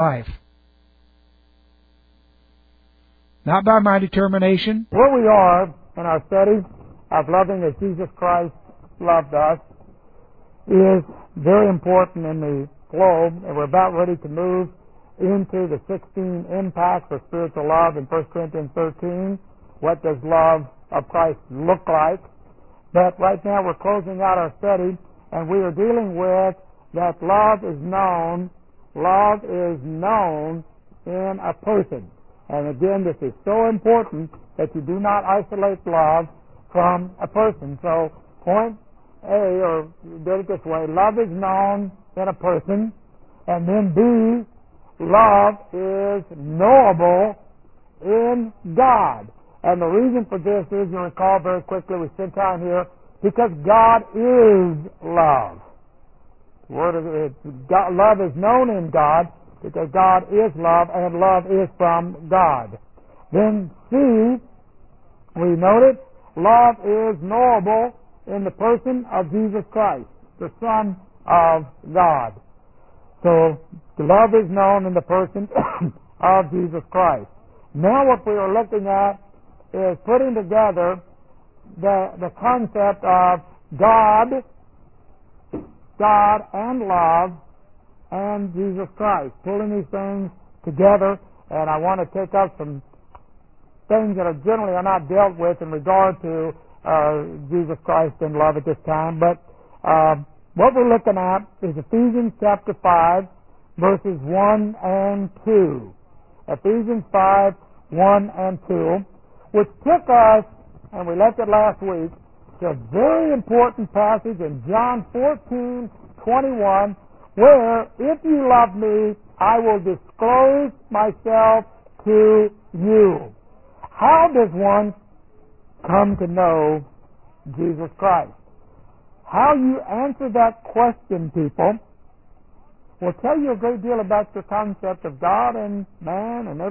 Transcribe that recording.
life. Not by my determination. Where we are in our study of loving as Jesus Christ loved us is very important in the flow, and we're about ready to move into the 16 impacts of spiritual love in 1 Corinthians 13. What does love of Christ look like? But right now we're closing out our study, and we are dealing with that love is known in a person. And again, this is so important that you do not isolate love from a person. So point A, or do it this way, love is known in a person, and then B, love is knowable in God. And the reason for this is, you recall very quickly, we spent time here, because God is love. Love is known in God because God is love, and love is from God. Then C, we noted, love is knowable in the person of Jesus Christ, the Son of God. So, love is known in the person of Jesus Christ. Now what we are looking at is putting together the concept of God and love, and Jesus Christ. Pulling these things together, and I want to take up some things that are generally not dealt with in regard to Jesus Christ and love at this time. But what we're looking at is Ephesians chapter 5, verses 1 and 2. Ephesians 5, 1 and 2, which took us, and we left it last week, to a very important passage in John 14:21, where, if you love me, I will disclose myself to you. How does one come to know Jesus Christ? How you answer that question, people, will tell you a great deal about your concept of God and man and everything.